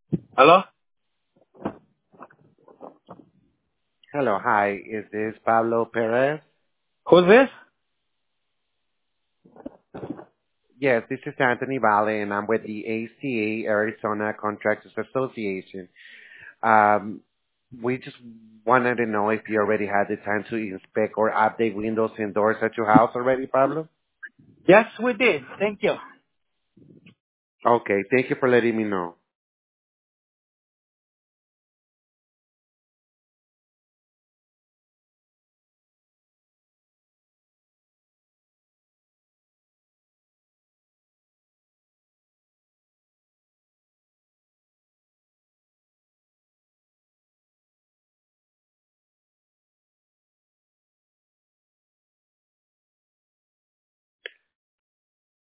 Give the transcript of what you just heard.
Hello? Hello, hi. Is this Pablo Perez? Who's this? Yes, this is Anthony Valle, and I'm with the ACA, Arizona Contractors Association. Um, we just wanted to know if you already had the time to inspect or update windows and doors at your house already, Pablo? Yes, we did. Thank you. Okay, thank you for letting me know.